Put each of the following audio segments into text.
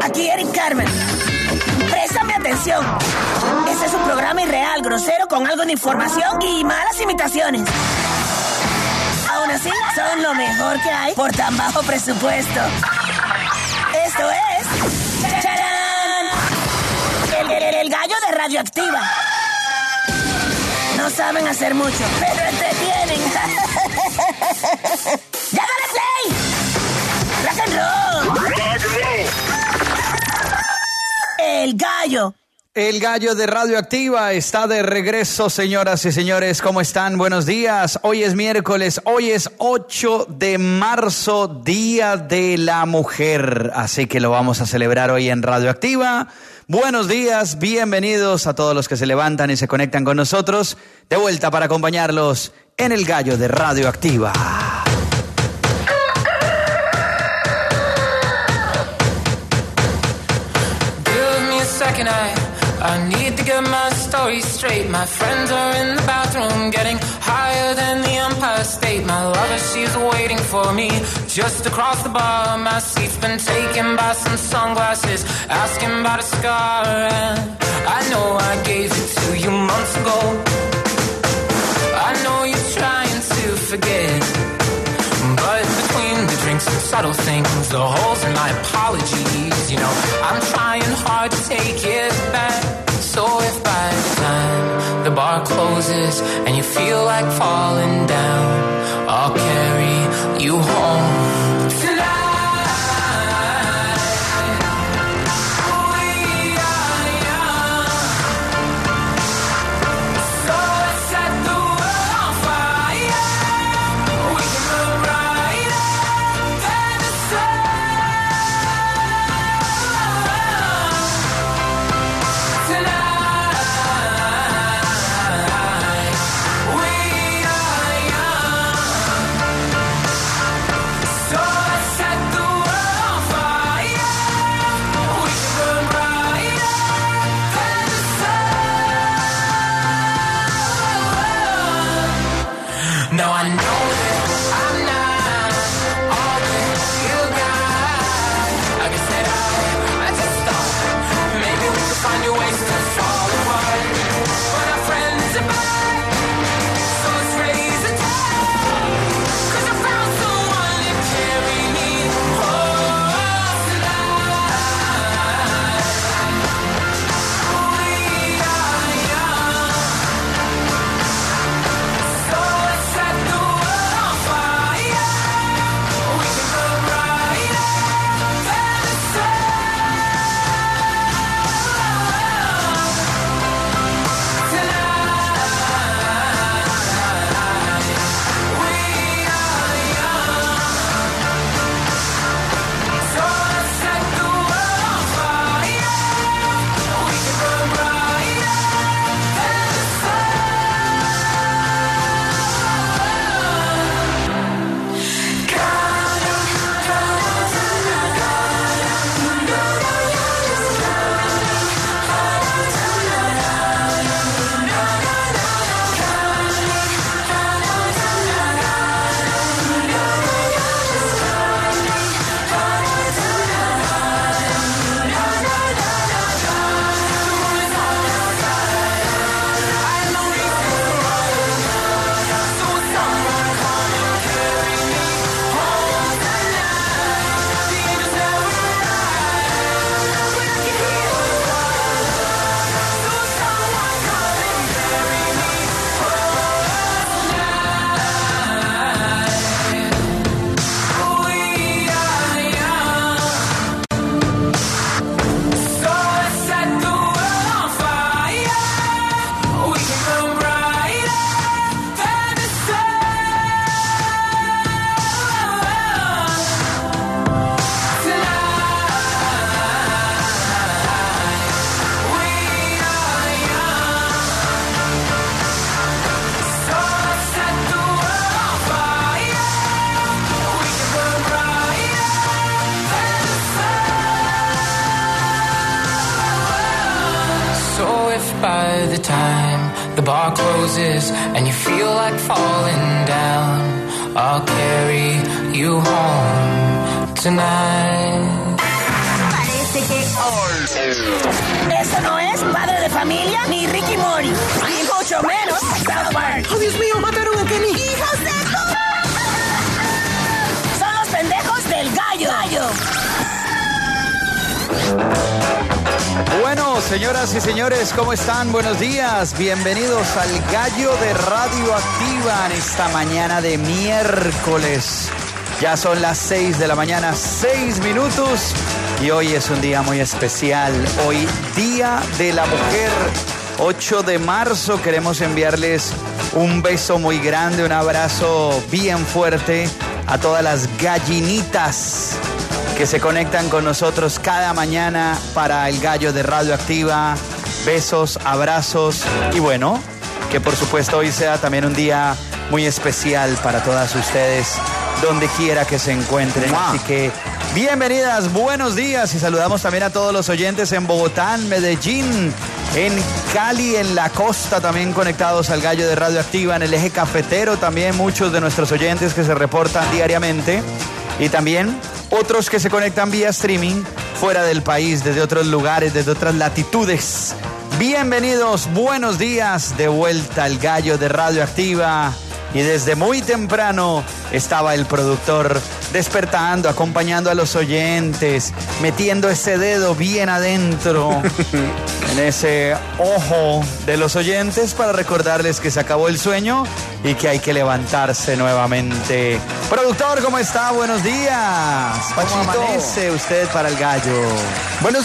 Aquí Eric Carmen. Préstame atención. Este es un programa irreal, grosero, con algo de información y malas imitaciones. Aún así, son lo mejor que hay por tan bajo presupuesto. Esto es... ¡Charán! El gallo de Radioactiva. No saben hacer mucho, pero entretienen. ¡Ya dale play! ¡Rock and roll! El gallo. El gallo de Radioactiva está de regreso, señoras y señores. ¿Cómo están? Buenos días. Hoy es miércoles, hoy es 8 de marzo, Día de la Mujer. Así que lo vamos a celebrar hoy en Radioactiva. Buenos días, bienvenidos a todos los que se levantan y se conectan con nosotros. De vuelta para acompañarlos en el gallo de Radioactiva. I need to get my story straight. My friends are in the bathroom getting higher than the Empire State. My lover, she's waiting for me just across the bar. My seat's been taken by some sunglasses asking about a scar. And I know I gave it to you months ago. I know you're trying to forget, but between the drinks and subtle things, the holes in my apologies, you know, I'm trying hard to take it back. So if by the time the bar closes and you feel like falling down, I'll carry you home tonight. by the time the bar closes and you feel like falling down, I'll carry you home tonight. Parece que Eso no es Padre de Familia ni Ricky Mori. Y mucho menos South Park. ¡Oh, Dios mío! ¡Mataron a Kenny! ¡Hijos de puta! Son los pendejos del gallo. Bueno, señoras y señores, ¿cómo están? Buenos días. Bienvenidos al Gallo de Radioactiva en esta mañana de miércoles. Ya son las 6 de la mañana, 6 minutos. Y hoy es un día muy especial. Hoy, Día de la Mujer, 8 de marzo. Queremos enviarles un beso muy grande, un abrazo bien fuerte a todas las gallinitas que se conectan con nosotros cada mañana para el Gallo de Radioactiva. Besos, abrazos y bueno, que por supuesto hoy sea también un día muy especial para todas ustedes, donde quiera que se encuentren. Así que bienvenidas, buenos días y saludamos también a todos los oyentes en Bogotá, en Medellín, en Cali, en la costa, también conectados al Gallo de Radioactiva, en el eje cafetero también muchos de nuestros oyentes que se reportan diariamente y también otros que se conectan vía streaming fuera del país, desde otros lugares, desde otras latitudes. Bienvenidos, buenos días, de vuelta al Gallo de Radioactiva. Y desde muy temprano estaba el productor despertando, acompañando a los oyentes, metiendo ese dedo bien adentro en ese ojo de los oyentes para recordarles que se acabó el sueño y que hay que levantarse nuevamente. Productor, ¿cómo está? Buenos días. ¿Cómo amanece usted para el Gallo? Buenos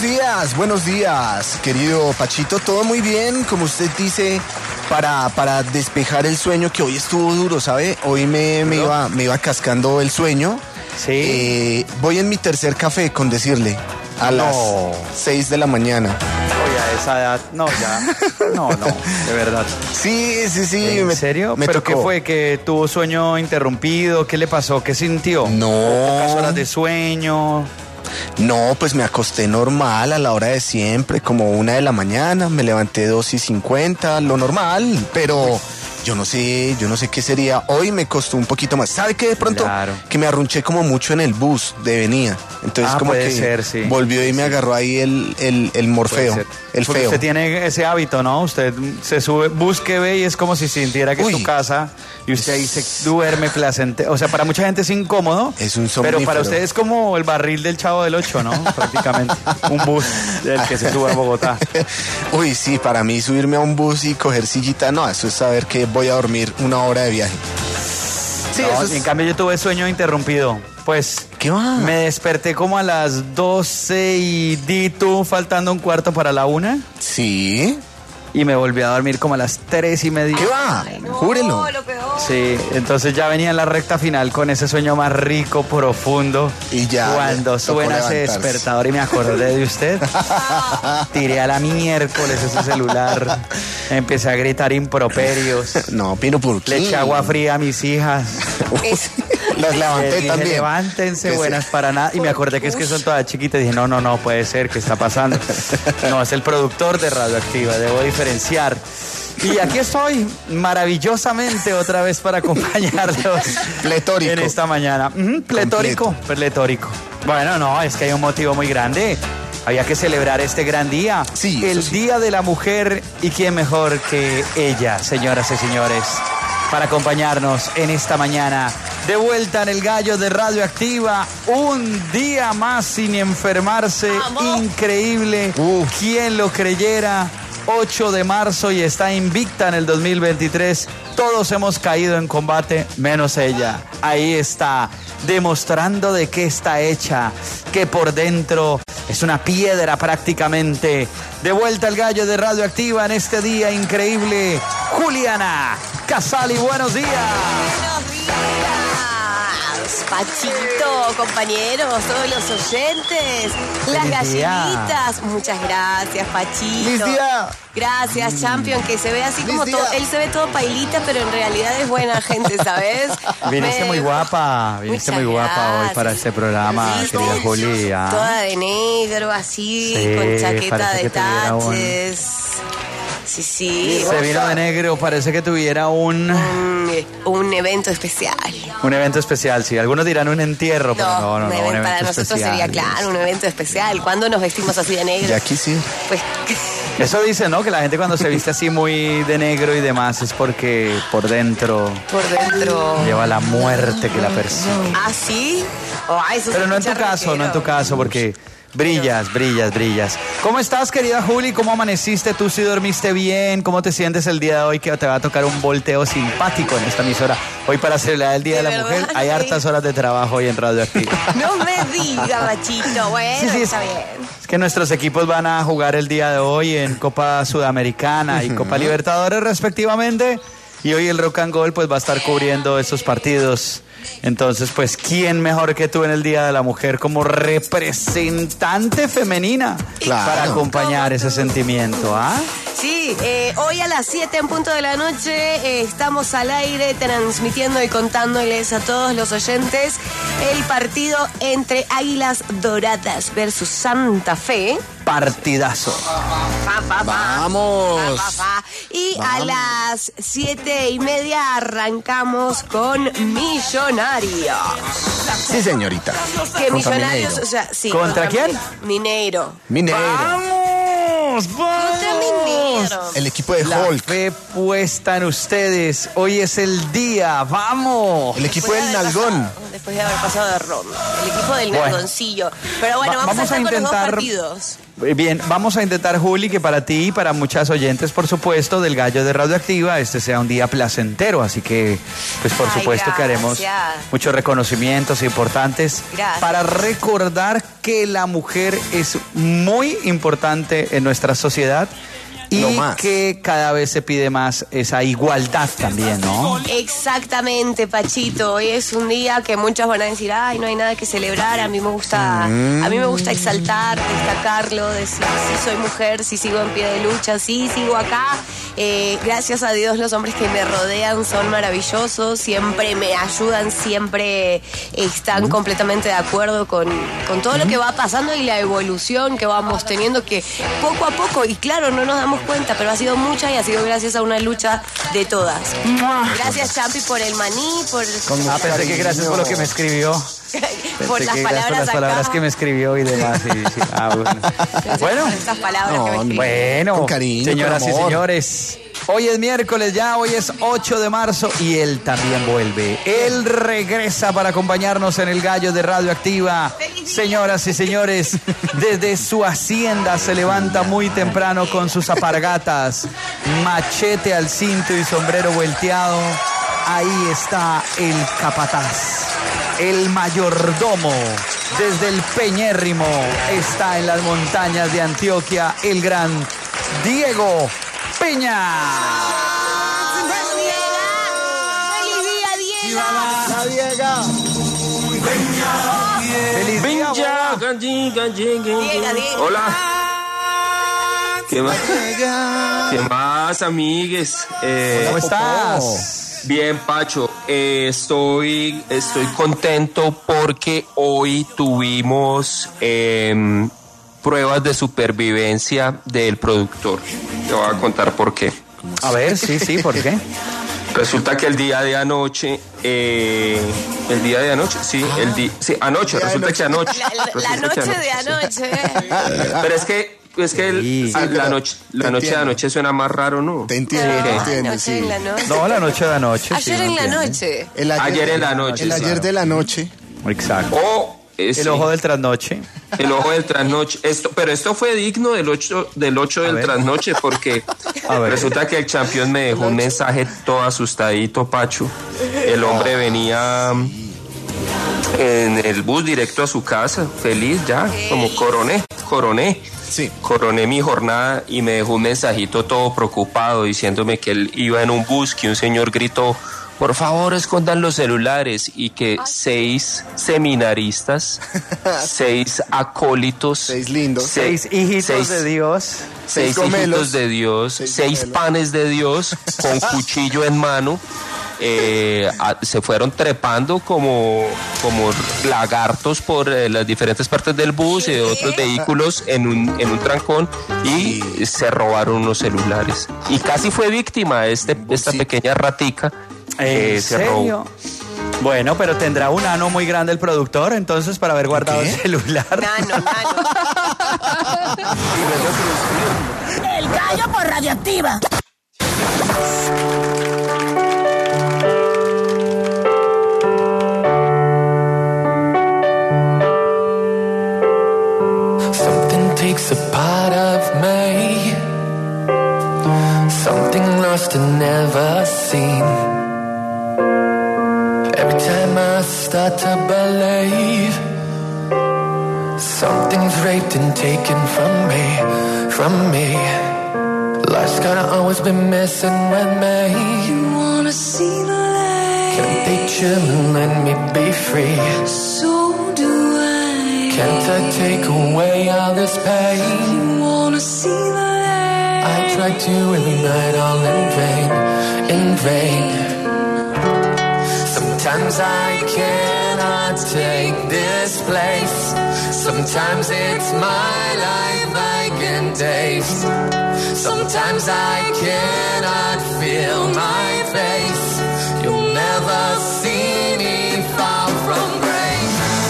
días, querido Pachito. Todo muy bien, como usted dice, para despejar el sueño, que hoy estuvo duro, ¿sabe? Hoy me iba cascando el sueño. Sí. Voy en mi tercer café, con decirle, a las 6 de la mañana. Oye, a esa edad, no, ya. No, de verdad. Sí. ¿En serio? ¿Pero tocó. qué fue? ¿Que tuvo sueño interrumpido? ¿Qué le pasó? ¿Qué sintió? No. ¿Pocas horas de sueño? No, pues me acosté normal a la hora de siempre, como 1 de la mañana, me levanté 2:50, lo normal, pero yo no sé qué sería. Hoy me costó un poquito más. ¿Sabe qué? De pronto Claro. Que me arrunché como mucho en el bus de venida. Entonces como puede que ser, sí. volvió y me agarró ahí el morfeo, Puede ser. el Porque feo. usted tiene ese hábito, ¿no? Usted se sube, busque, ve y es como si sintiera que es Uy. su casa y usted ahí se duerme placentero. O sea, para mucha gente es incómodo. Es un Pero somnífero. para usted es como el barril del Chavo del Ocho, ¿no? Prácticamente. Un bus del que se sube a Bogotá. Uy, sí, para mí subirme a un bus y coger sillita, no, eso es saber que voy a dormir 1 hora de viaje. Sí, No, eso es... en cambio yo tuve sueño interrumpido. Pues ¿Qué va? me desperté como a las 12 y di tú faltando un cuarto para la 1 Sí. y me volví a dormir como a las 3:30. ¿Qué va? Júrelo. Lo peor. Sí, entonces ya venía en la recta final con ese sueño más rico, profundo. Y ya Cuando le tocó suena ese levantarse. despertador y me acordé de usted, tiré a la miércoles ese celular, empecé a gritar improperios, No, pero ¿por qué? le eché agua fría a mis hijas. Las levanté Les dije, también. levántense, Que buenas para nada. Y me acordé que es que son todas chiquitas. Dije, no puede ser, ¿qué está pasando? No, es el productor de Radioactiva, debo diferenciar. Y aquí estoy, maravillosamente, otra vez para acompañarlos. Pletórico. En esta mañana. Pletórico. Bueno, no, es que hay un motivo muy grande. Había que celebrar este gran día. Sí, el eso sí. Día de la Mujer. Y quién mejor que ella, señoras y señores, para acompañarnos en esta mañana. De vuelta en el Gallo de Radioactiva, un día más sin enfermarse, increíble. ¿Quién lo creyera? 8 de marzo y está invicta en el 2023. Todos hemos caído en combate, menos ella. Ahí está, demostrando de qué está hecha, que por dentro es una piedra prácticamente. De vuelta al Gallo de Radioactiva en este día increíble. Juliana Casali, buenos días. Buenos días, Pachito, compañeros, todos los oyentes, las Feliz día. gallinitas. Muchas gracias, Pachito. ¡Feliz día! Gracias, Champion, que se ve así como ¡Feliz todo. día! Él se ve todo pailita, pero en realidad es buena gente, ¿sabes? Viniste muy guapa, viniste muy Muchas guapa hoy gracias. para este programa, Sí, querida toda- Julia. Toda de negro, así, Sí, con chaqueta parece de que tuviera un- taches. Sí. Se vino de negro, parece que tuviera un evento especial. Un evento especial, sí. Algunos dirán un entierro, pero no, un evento para nosotros especial, sería, claro, un evento especial. ¿Cuándo nos vestimos así de negro? Y aquí sí. Pues... Eso dice, ¿no? Que la gente cuando se viste así muy de negro y demás es porque por dentro lleva la muerte que la persigue. ¿Ah, sí? Pero no en tu caso, no en tu caso, porque brillas. ¿Cómo estás, querida Juli? ¿Cómo amaneciste? ¿Tú sí dormiste bien? ¿Cómo te sientes el día de hoy que te va a tocar un volteo simpático en esta emisora? Hoy para celebrar el Día de la Mujer hay hartas horas de trabajo hoy en Radio Activa. No me digas, Machito. Bueno, sí, está bien. Es que nuestros equipos van a jugar el día de hoy en Copa Sudamericana y Copa Libertadores respectivamente. Y hoy el Rock and Gold pues va a estar cubriendo esos partidos. Entonces, pues, ¿quién mejor que tú en el Día de la Mujer como representante femenina para acompañar ese sentimiento? ¿Ah? Sí, hoy a las 7 en punto de la noche estamos al aire transmitiendo y contándoles a todos los oyentes el partido entre Águilas Doradas versus Santa Fe. Partidazo. ¡Vamos! Y a las 7:30 arrancamos con Millonarios. Sí, señorita. Que Millonarios, Mineiro. o sea, sí. ¿Contra quién? Mineiro. ¡Vamos! Contra Mineiro. El equipo de La Hulk. fe puesta en ustedes. Hoy es el día. ¡Vamos! El equipo del Nalgón. Después de haber pasado de ronda. El equipo del Nalgoncillo. Pero bueno, vamos a estar con los dos partidos. Bien, vamos a intentar, Juli, que para ti y para muchas oyentes, por supuesto, del Gallo de Radioactiva, este sea un día placentero. Así que, pues por supuesto que haremos muchos reconocimientos importantes para recordar que la mujer es muy importante en nuestra sociedad. Y que cada vez se pide más esa igualdad también, ¿no? Exactamente, Pachito. Hoy es un día que muchos van a decir, ay, no hay nada que celebrar. A mí me gusta exaltar, destacarlo, decir, sí soy mujer, sí sigo en pie de lucha, sí sigo acá. Gracias a Dios los hombres que me rodean son maravillosos, siempre me ayudan, siempre están completamente de acuerdo con todo lo que va pasando y la evolución que vamos teniendo, que poco a poco, y claro, no nos damos cuenta, pero ha sido mucha y ha sido gracias a una lucha de todas. Gracias, Champi, por el maní, pensé que gracias por lo que me escribió. por las palabras que me escribió y demás. Bueno, estas palabras que me escribió. Bueno, con cariño, señoras con y amor. señores, hoy es miércoles ya, hoy es 8 de marzo y él también vuelve. Él regresa para acompañarnos en el Gallo de Radioactiva. Señoras y señores, desde su hacienda se levanta muy temprano con sus alpargatas, machete al cinto y sombrero volteado. Ahí está el capataz, el mayordomo. Desde el Peñérrimo está en las montañas de Antioquia el gran Diego Peña. ¡Feliz día, Diego! ¡La Diega! ¡Feliz día! Diego. Hola. ¿Qué más, amigues? ¿Cómo estás? Bien, Pacho. Estoy contento porque hoy tuvimos pruebas de supervivencia del productor. Te voy a contar por qué. A ver, sí, ¿por qué? Resulta que el día de anoche, anoche, resulta que anoche. La noche de anoche. Pero es que la noche de anoche suena más raro, ¿no? Te entiendo, Anoche sí. en la noche. No, la noche de anoche. Ayer en la noche. Ayer en la noche. El ayer de la noche. Exacto. El ojo del trasnoche. El ojo del trasnoche. Pero esto fue digno del 8 del trasnoche, porque resulta que el campeón me dejó un mensaje todo asustadito, Pacho. El hombre venía en el bus directo a su casa, feliz ya, como coroné. Sí. Coroné mi jornada y me dejó un mensajito todo preocupado diciéndome que él iba en un bus, que un señor gritó: por favor, escondan los celulares, y que 6 seminaristas, 6 acólitos, 6 lindos, 6 hijitos de Dios, 6 hijitos de Dios, 6 panes de Dios, con cuchillo en mano, se fueron trepando como lagartos por las diferentes partes del bus y de otros vehículos en un trancón y se robaron unos celulares. Y casi fue víctima esta pequeña ratica. ¿En serio? Bueno, pero tendrá un ano muy grande el productor, entonces, para haber guardado el celular. Nano. El gallo por Radioactiva. Something takes a part of me, something lost and never seen. Every time I start to believe something's raped and taken from me. Life's gotta always be messing with me. You wanna see the light? Can't they chill and let me be free? So do I. Can't I take away all this pain? You wanna see the light? I try to every night, all in vain. Sometimes I cannot take this place. Sometimes it's my life I can taste. Sometimes I cannot feel my face. You'll never see me far from grace.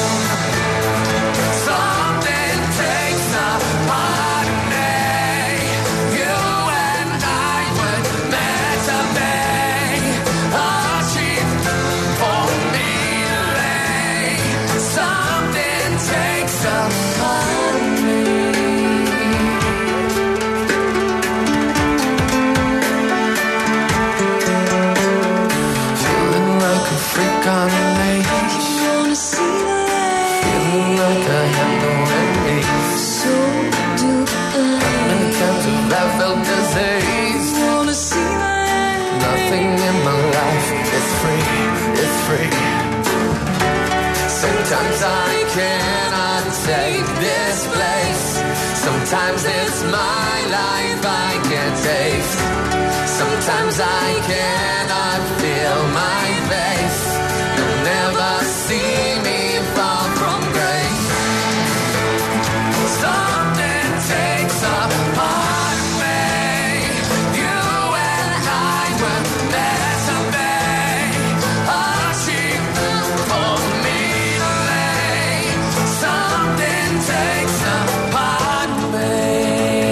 Something takes a part of me. You and I were meant to be. A sheep for me to lay. Something takes a part of me. Feeling like a freak on a leash. You wanna see the light? Feeling like I have no enemies. So do I. Many times have I felt disease. You wanna see the light? Nothing in my life is free, it's free. Sometimes I cannot take this place. Sometimes it's my life I can't taste. Sometimes I cannot feel my face. You'll never see me far from grace. Something takes a part of me. You and I were meant to be. A sheep for me to lay. Something takes a part of me.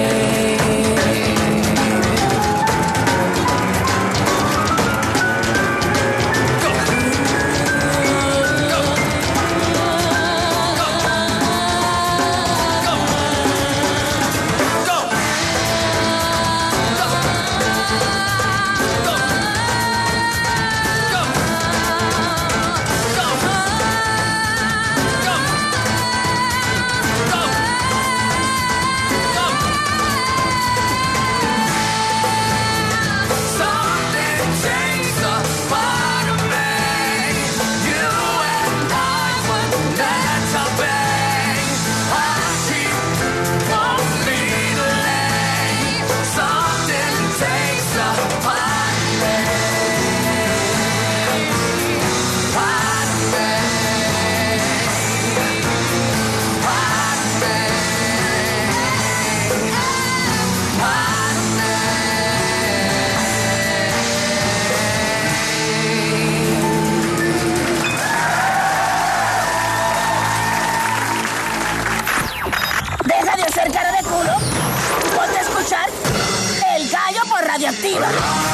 Deja de hacer cara de culo. Ponte a escuchar El Gallo por Radioactiva.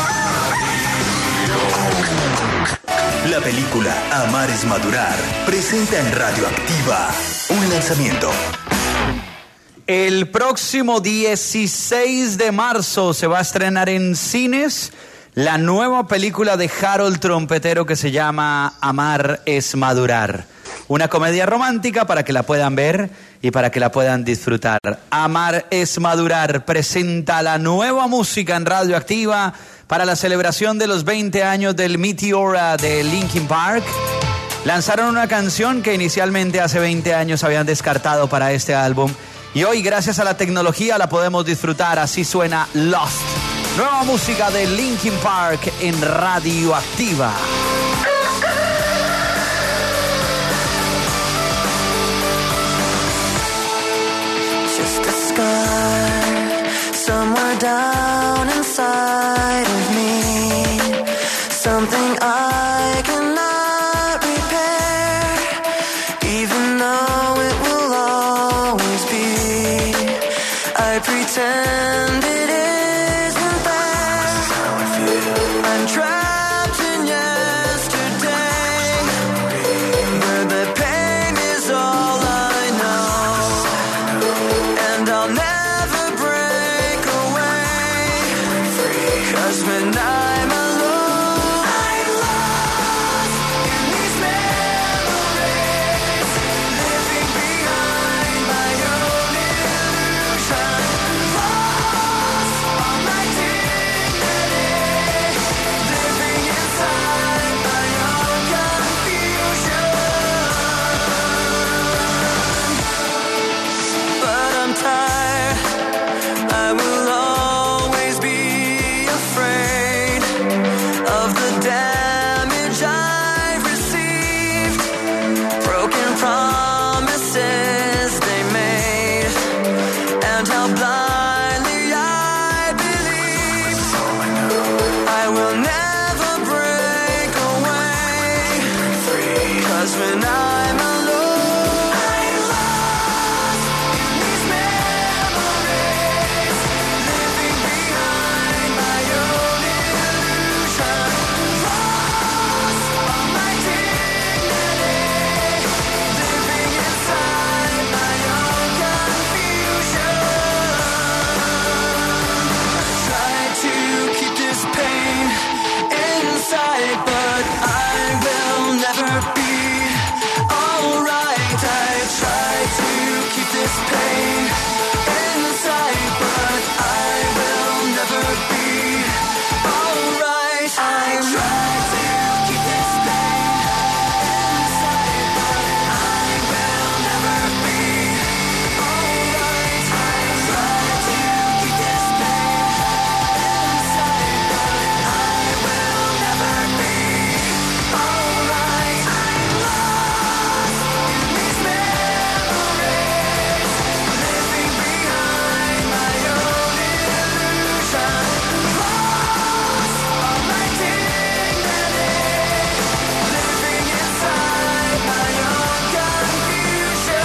La película Amar es madurar presenta en Radioactiva un lanzamiento. El próximo 16 de marzo se va a estrenar en cines la nueva película de Harold Trompetero que se llama Amar es madurar. Una comedia romántica para que la puedan ver y para que la puedan disfrutar. Amar es madurar presenta la nueva música en Radioactiva para la celebración de los 20 años del Meteora de Linkin Park. Lanzaron una canción que inicialmente hace 20 años habían descartado para este álbum y hoy, gracias a la tecnología, la podemos disfrutar. Así suena Lost. Nueva música de Linkin Park en Radioactiva. Just a scar somewhere down inside of me. Something I cannot repair, even though it will always be. I pretend it isn't there. I'm trapped in yesterday, where the pain is all I know, and I'll never break away. 'Cause when I'm alone, I'm lost in these memories, living behind my own illusion, lost on my dignity, living inside my own confusion. But I'm tired, I will always be afraid of the damage I've received, broken promises they made, and how blindly I believed. I will never break away, 'cause when I'm alone, I'm lost in these memories, living behind my own illusion, lost on my dignity, living inside my own confusion. Try to keep this pain inside, but I will never be alright. I try to keep this pain inside, but I will never be alright. I try to keep this pain inside, but I will never be alright. I try to keep this pain inside, but I will never be alright. I'm lost in these memories, living behind my own illusion, lost on my dignity, living inside my own confusion.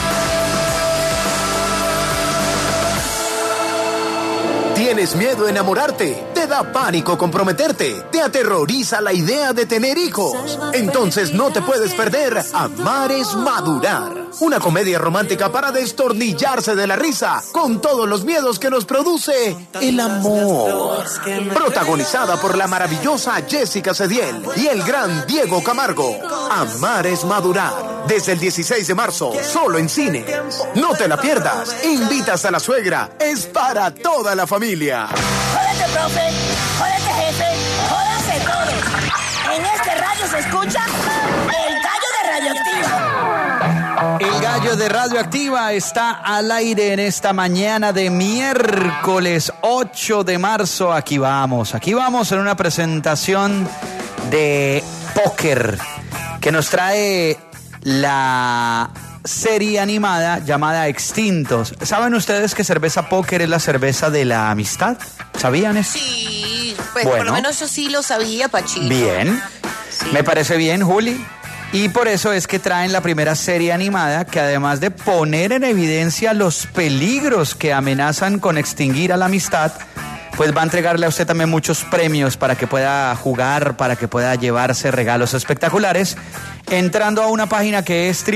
¿Tienes miedo a enamorarte? ¿Te da pánico comprometerte? ¿Te aterroriza la idea de tener hijos? Entonces no te puedes perder Amar es Madurar. Una comedia romántica para destornillarse de la risa con todos los miedos que nos produce el amor. Protagonizada por la maravillosa Jessica Cediel y el gran Diego Camargo. Amar es Madurar. Desde el 16 de marzo, solo en cine. No te la pierdas. Invitas a la suegra. Es para toda la familia. Jódete, profe. Jódete, jefe. Jódanse todos. En este radio se escucha el gallo de Radioactiva. El gallo de Radioactiva está al aire en esta mañana de miércoles 8 de marzo. Aquí vamos en una presentación de póker que nos trae la serie animada llamada Extintos. ¿Saben ustedes que cerveza póker es la cerveza de la amistad? ¿Sabían eso? Sí, pues Bueno. por lo menos yo sí lo sabía, Pachito. Bien, Sí. me parece bien, Juli. Y por eso es que traen la primera serie animada que, además de poner en evidencia los peligros que amenazan con extinguir a la amistad, pues va a entregarle a usted también muchos premios para que pueda jugar, para que pueda llevarse regalos espectaculares, entrando a una página que es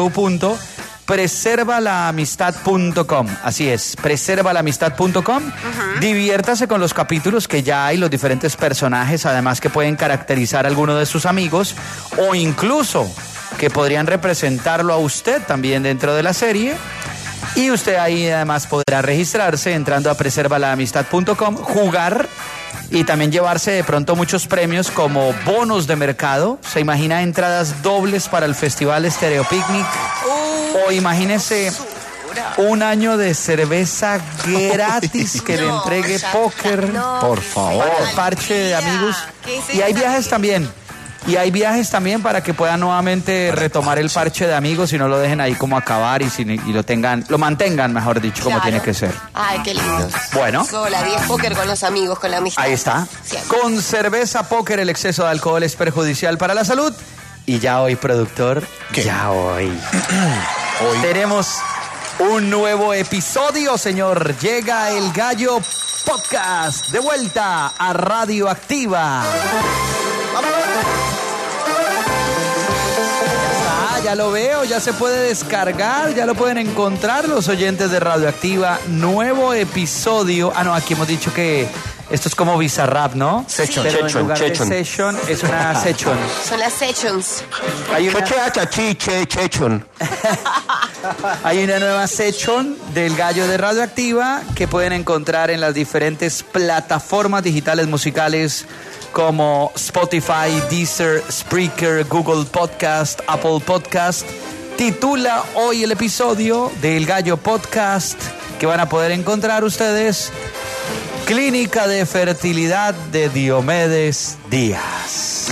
www.preservalaamistad.com. Así es, preservalaamistad.com. Diviértase con los capítulos que ya hay, los diferentes personajes, además que pueden caracterizar a alguno de sus amigos o incluso que podrían representarlo a usted también dentro de la serie. Y usted ahí además podrá registrarse entrando a preservalaamistad.com, jugar y también llevarse de pronto muchos premios como bonos de mercado. Se imagina entradas dobles para el Festival Stereo Picnic. O imagínese un año de cerveza gratis que le entregue Póker. Por favor. Para el parche de amigos. ¿Qué es Y hay esta viajes también. Y hay viajes también para que puedan nuevamente retomar el parche de amigos y no lo dejen ahí como acabar y lo mantengan, mejor dicho, como Claro. tiene que ser. Ay, qué lindo. Bueno. Sola, 10 póker con los amigos, con la amistad. Ahí está. Siempre. Con cerveza Póker, el exceso de alcohol es perjudicial para la salud. Y ya hoy, productor, ¿Qué? ya hoy. Tenemos un nuevo episodio, señor. Llega el Gallo Podcast de vuelta a Radioactiva. Ya lo veo, ya se puede descargar, ya lo pueden encontrar los oyentes de Radioactiva. Nuevo episodio. Ah, no, aquí hemos dicho que esto es como Bizarrap, ¿no? Session. Pero en Session, lugar de session. session es una session. Son las sessions. Hay una nueva session del Gallo de Radioactiva que pueden encontrar en las diferentes plataformas digitales musicales como Spotify, Deezer, Spreaker, Google Podcast, Apple Podcast. Titula hoy el episodio del Gallo Podcast que van a poder encontrar ustedes: Clínica de Fertilidad de Diomedes Díaz.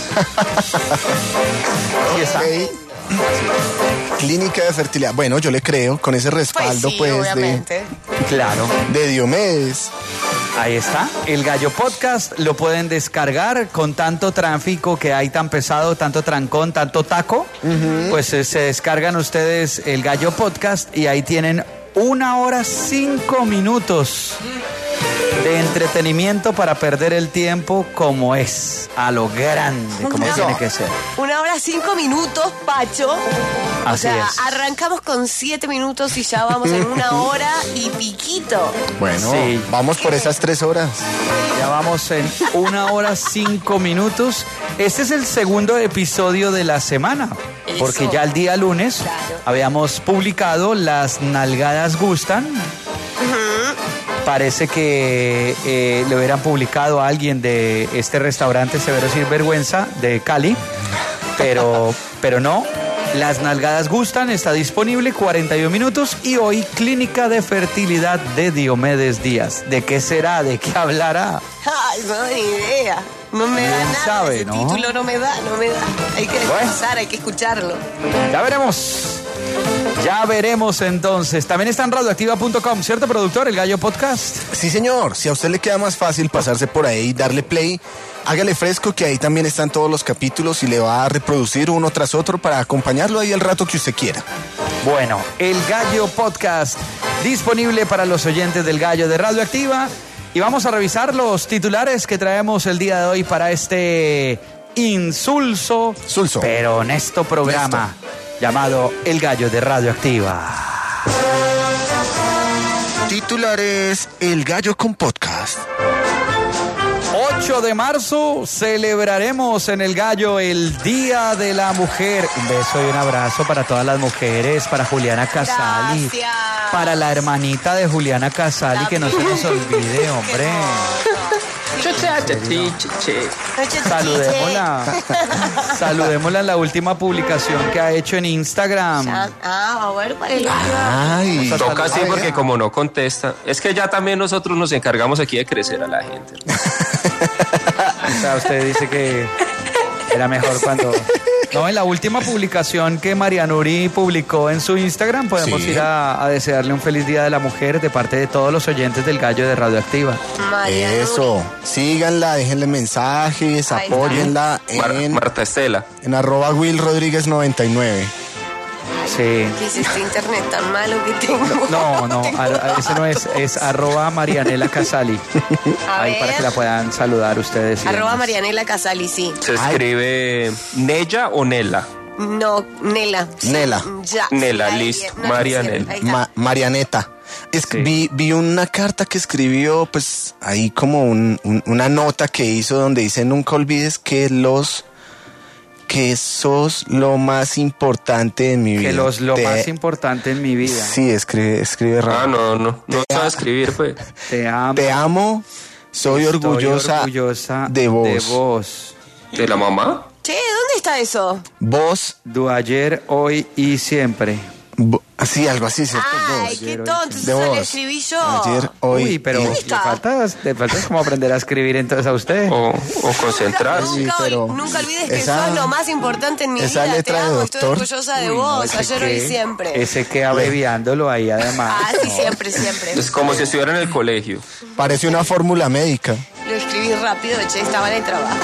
Ahí está. Ok. Clínica de fertilidad. Bueno, yo le creo, con ese respaldo, sí, pues, obviamente. Claro. de Diomedes. Ahí está, el Gallo Podcast, lo pueden descargar con tanto tráfico que hay tan pesado, tanto trancón, tanto taco, pues se descargan ustedes el Gallo Podcast y ahí tienen 1 hora 5 minutos de entretenimiento para perder el tiempo como es, a lo grande, como Eso. tiene que ser. 1 hora 5 minutos, Pacho. O Así sea, es. arrancamos con 7 minutos y ya vamos en 1 hora y piquito. Bueno, Sí. vamos por esas 3 horas. Ya vamos en 1 hora 5 minutos. Este es el segundo episodio de la semana, Eso. porque ya el día lunes Claro. habíamos publicado Las Nalgadas Gustan. Parece que le hubieran publicado a alguien de este restaurante Severo Sin Vergüenza de Cali, pero no. Las Nalgadas Gustan está disponible 41 minutos y hoy Clínica de Fertilidad de Diomedes Díaz. ¿De qué será? ¿De qué hablará? Ay, no, ni idea. No me da ¿Quién nada. sabe, Ese no? título no me da. Hay que Bueno. descansar, hay que escucharlo. Ya veremos. Ya veremos entonces. También está en radioactiva.com, ¿cierto, productor? El Gallo Podcast. Sí, señor. Si a usted le queda más fácil pasarse por ahí y darle play, hágale fresco que ahí también están todos los capítulos y le va a reproducir uno tras otro para acompañarlo ahí el rato que usted quiera. Bueno, el Gallo Podcast disponible para los oyentes del Gallo de Radioactiva. Y vamos a revisar los titulares que traemos el día de hoy para este insulso, Sulso. pero honesto programa llamado El Gallo de Radioactiva. Titulares: El Gallo con Podcast. 8 de marzo celebraremos en El Gallo el Día de la Mujer. Un beso y un abrazo para todas las mujeres, para Juliana Casali, Gracias. para la hermanita de Juliana Casali, que no se nos olvide, hombre. Saludémosla. Saludémosla en la última publicación que ha hecho en Instagram. A ver, para el Ay, Toca así porque como no contesta. Es que ya también nosotros nos encargamos aquí de crecer a la gente. O sea, usted dice que era mejor cuando... No, en la última publicación que Marianuri publicó en su Instagram, podemos Sí. ir a desearle un feliz Día de la Mujer de parte de todos los oyentes del Gallo de Radioactiva. eso. Síganla, déjenle mensajes, Ahí está. apóyenla en Marta Estela. @WillRodríguez99. Sí. ¿Qué es este internet tan malo que tengo? No, ese no es @Marianela Casali. A Ahí ver. para que la puedan saludar ustedes. y demás. @Marianela Casali, sí. ¿Se escribe Nella o Nela? No, Nela. Nela. Ya. Nela, Ahí, listo. no, Marianela. ahí está. Marianeta. Sí. Vi una carta que escribió, pues ahí como una nota que hizo donde dice: nunca olvides que sos lo más importante en mi vida. Que lo más importante en mi vida. Sí, escribe raro. Ah, no sabe escribir, pues. Te amo. Te amo, soy Estoy orgullosa de vos. De vos. ¿De la mamá? Che, ¿dónde está eso? Vos, Du ayer, hoy y siempre. Así, algo así, ¿cierto? Ay, qué tonto, De eso le vos. escribí yo. Ayer, hoy. Uy, pero y- le falta como aprender a escribir entonces a usted. O concentrarse. Sí, pero Nunca olvides que esa- sos lo más importante en mi esa vida. Te letra de amo, estoy doctor. orgullosa de Uy, no, vos, ese ayer, hoy y que- siempre. Ese que abreviándolo ahí además. Ah, sí, siempre, siempre. Es como si estuviera en el colegio. Parece una fórmula médica. Lo escribí rápido, che, estaba en el trabajo.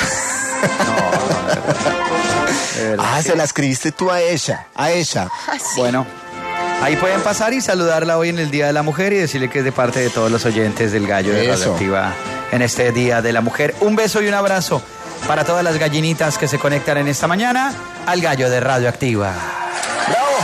De verdad. Se la escribiste tú a ella. Bueno, ahí pueden pasar y saludarla hoy en el Día de la Mujer y decirle que es de parte de todos los oyentes del Gallo de Eso. Radioactiva en este Día de la Mujer. Un beso y un abrazo para todas las gallinitas que se conectan en esta mañana al Gallo de Radioactiva. ¡Bravo!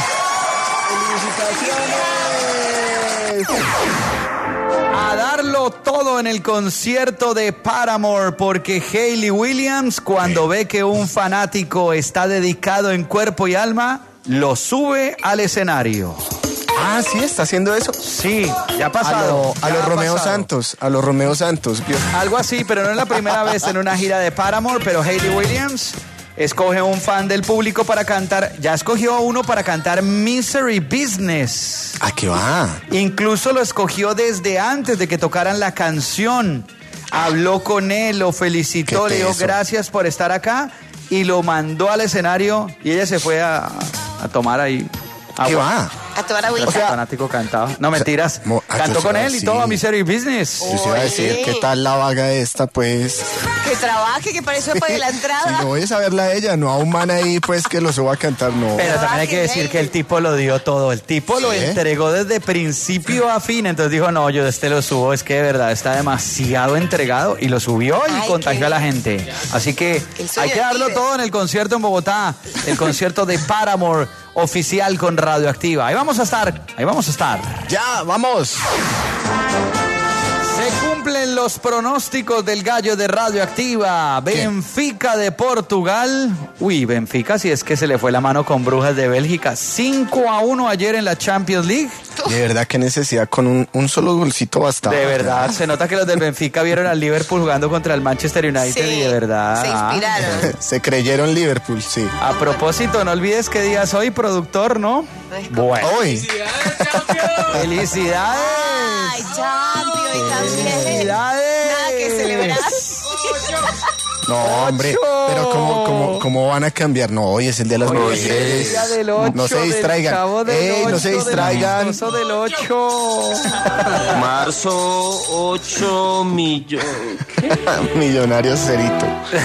A darlo todo en el concierto de Paramore, porque Hayley Williams, cuando ve que un fanático está dedicado en cuerpo y alma, lo sube al escenario. Ah, sí, está haciendo eso. Sí, ya ha pasado. A ya los ha Romeo pasado. Santos. A los Romeo Santos. ¿Vio? Algo así, pero no es la primera vez en una gira de Paramore, pero Hayley Williams escoge un fan del público para cantar, ya escogió a uno para cantar Misery Business. ¿A qué va? Incluso lo escogió desde antes de que tocaran la canción. Habló con él, lo felicitó, Qué le dijo teso. gracias por estar acá y lo mandó al escenario y ella se fue a tomar ahí. ¿Qué agua. va? A tomar agüita. El fanático cantaba. No, mentiras. Cantó yo con sí, él y sí. todo, Misery Business. Yo se iba a decir, Oye. ¿qué tal la vaga esta, pues? Que trabaje, que para eso pague la Si entrada. no voy a saberla a ella, no a un man ahí, pues, que lo suba a cantar, no. Pero también hay que Baje, decir Hayley. que el tipo lo dio todo. El tipo lo ¿Sí? entregó desde principio a fin. Entonces dijo, no, yo lo subo. Es que de verdad está demasiado entregado. Y lo subió y Ay, contagió qué a la bien. gente. Así que El sueño hay que del darlo pibe. todo en el concierto en Bogotá. El concierto de Paramore oficial con Radioactiva. Ahí vamos a estar. Ahí vamos a estar. Ya, vamos. Se cumplen los pronósticos del Gallo de Radioactiva. Benfica de Portugal. Uy, Benfica, si es que se le fue la mano con Brujas de Bélgica. 5-1 ayer en la Champions League. De verdad, qué necesidad, con un solo golcito bastaba. De verdad, se nota que los del Benfica vieron al Liverpool jugando contra el Manchester United y de verdad. Se inspiraron. Se creyeron Liverpool, sí. A propósito, no olvides qué día soy, productor, ¿no? Bueno. Hoy. ¡Felicidades! Ay, Champions, y también. ¡Felicidades! Nada que celebrar. No, hombre, pero ¿cómo van a cambiar? No, hoy es el día de las Hoy es mujeres. el día del 8, No se distraigan. del chavo del Ey, no 8, se del distraigan. amistoso del 8. Marzo 8 millones. Millonarios cerito.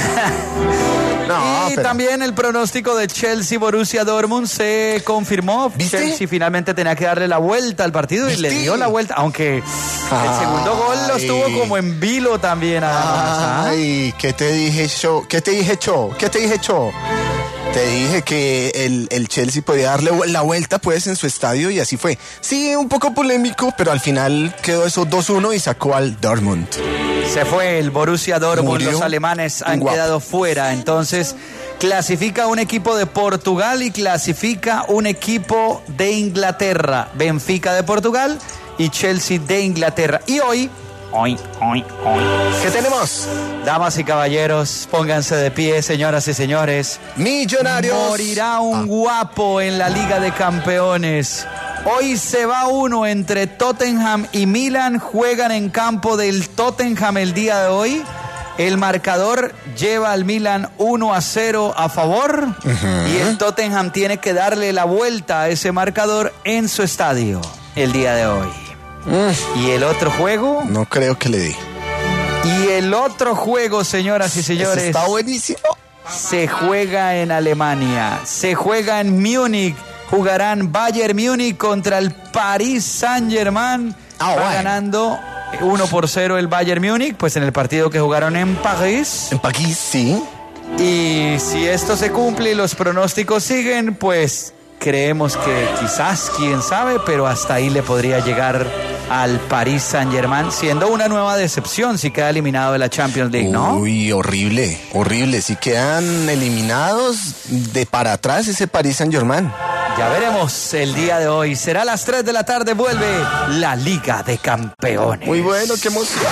No, Y pero también el pronóstico de Chelsea-Borussia Dortmund se confirmó. ¿Viste? Chelsea finalmente tenía que darle la vuelta al partido y le ¿Viste? dio la vuelta, aunque el segundo gol lo estuvo Ay. como en vilo también. Además, ¿ah? Ay, ¿qué te dije yo? ¿Qué te dije yo? Te dije que el Chelsea podía darle la vuelta pues en su estadio y así fue. Sí, un poco polémico, pero al final quedó eso 2-1 y sacó al Dortmund. Se fue el Borussia Dortmund, Murió los alemanes han guapo. quedado fuera. Entonces, clasifica un equipo de Portugal y clasifica un equipo de Inglaterra. Benfica de Portugal y Chelsea de Inglaterra. Y hoy. ¿Qué tenemos? Damas y caballeros, pónganse de pie, señoras y señores. Millonarios. Morirá un guapo en la Liga de Campeones. Hoy se va uno entre Tottenham y Milan. Juegan en campo del Tottenham el día de hoy. El marcador lleva al Milan 1-0 a favor. Y el Tottenham tiene que darle la vuelta a ese marcador en su estadio el día de hoy. Y el otro juego. No creo que le di. Y el otro juego, señoras y señores. Ese está buenísimo. Se juega en Alemania, se juega en Múnich, jugarán Bayern Múnich contra el Paris Saint-Germain. Va bueno. ganando 1-0 el Bayern Múnich, pues en el partido que jugaron en París. En París, sí. Y si esto se cumple y los pronósticos siguen, pues creemos que quizás, quién sabe, pero hasta ahí le podría llegar al Paris Saint-Germain, siendo una nueva decepción si queda eliminado de la Champions League, ¿no? Uy, horrible, horrible. Si quedan eliminados de para atrás ese Paris Saint-Germain. Ya veremos el día de hoy. Será a las 3 de la tarde, vuelve la Liga de Campeones. Muy bueno, qué emoción.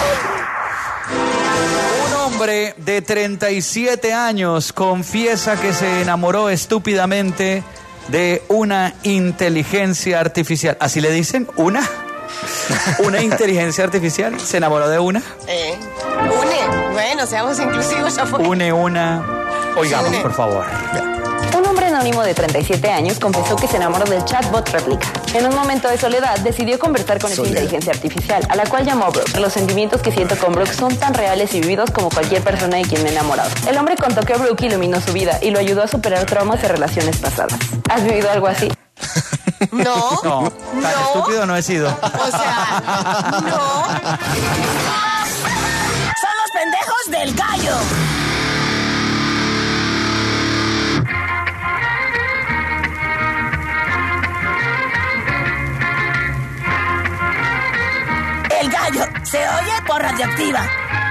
Un hombre de 37 años confiesa que se enamoró estúpidamente de una inteligencia artificial. ¿Así le dicen? ¿Una? ¿Una inteligencia artificial? ¿Se enamoró de una? Bueno, seamos inclusivos, ya fue. Una. Oigamos, por favor. Un hombre anónimo de 37 años confesó que se enamoró del chatbot Réplica. En un momento de soledad, decidió conversar con esta inteligencia artificial, a la cual llamó Brooke. Los sentimientos que siento con Brooke son tan reales y vividos como cualquier persona de quien me he enamorado. El hombre contó que Brooke iluminó su vida y lo ayudó a superar traumas de relaciones pasadas. ¿Has vivido algo así? No. No, tan estúpido no he sido. O sea, no. Son los pendejos del gallo. El gallo se oye por Radioactiva.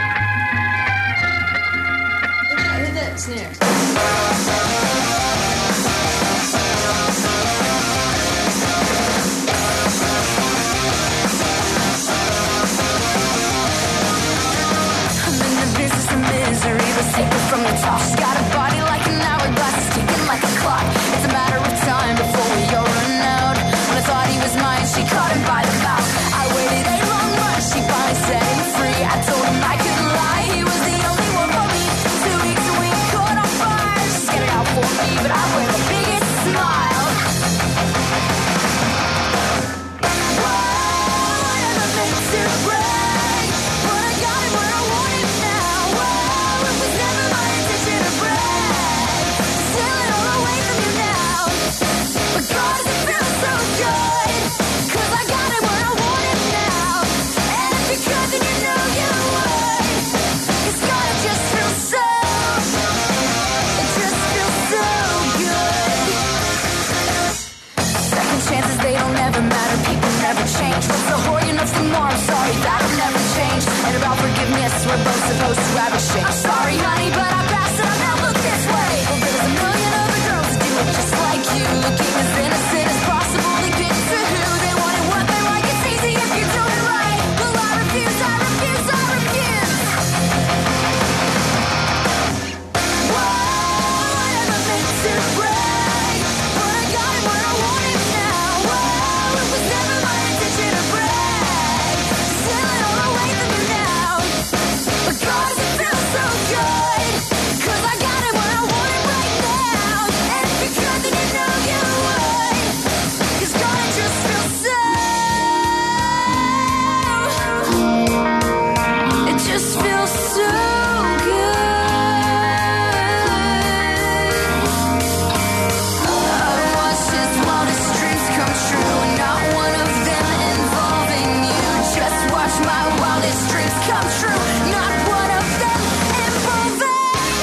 From the top, she's got a body like an hourglass, ticking like a clock. It's a matter of time before we all run out. When I thought he was mine, she caught him by the mouth. I waited a long month, she finally set him free. I told him I couldn't lie, he was the only one for me. 2 weeks and we caught on fire. She's got it out for me, but I wear the biggest smile. Whoa, I never meant to break, but I got it where I want it now. Whoa, it was never my intention to break, stealing all away from you now. But God, does it feel so good, 'cause I got it where I want it now. And if you could, then you know you would. It's gotta just feel so, it just feels so good. Second chances, they don't ever matter, people never change. What's the whore, you know some more, I'm sorry, that'll never change. And about forgiveness, we're both supposed to have a shame. I'm sorry, honey, but I passed it, I'll never look this way. Well, there's a million other girls that do it just like you, looking as innocent as possible to get to who they want and what they like. It's easy if you do it right. Well, I refuse, I refuse, I refuse. Whoa, I never meant to break, but I got it where I want it now. Whoa, it was never my intention to break, stealing all away from you now. But God, does it feel so good, 'cause I got it where I want it right now. And if you could, then you know you would, 'cause God, it just feels so, it just feels so good. I watched his wildest dreams come true, not one of them involving you. Just watch my wildest dreams come true, not one of them involving.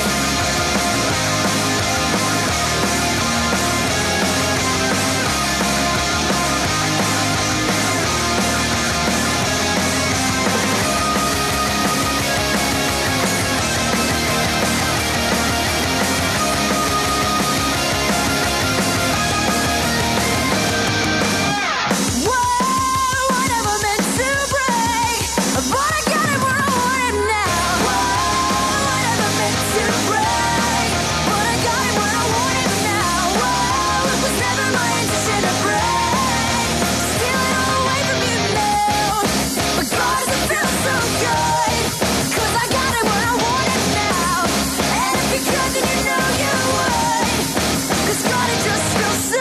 Whoa, I never meant to break, but I got it where I want it now. Whoa, I never meant to break, but I got it where I want it now. Whoa, it was never my intention to break, stealing all away from you now. But God, does it feel so good, 'cause I got it where I want it now. And if you could, then you know you would, 'cause God, it just feels so,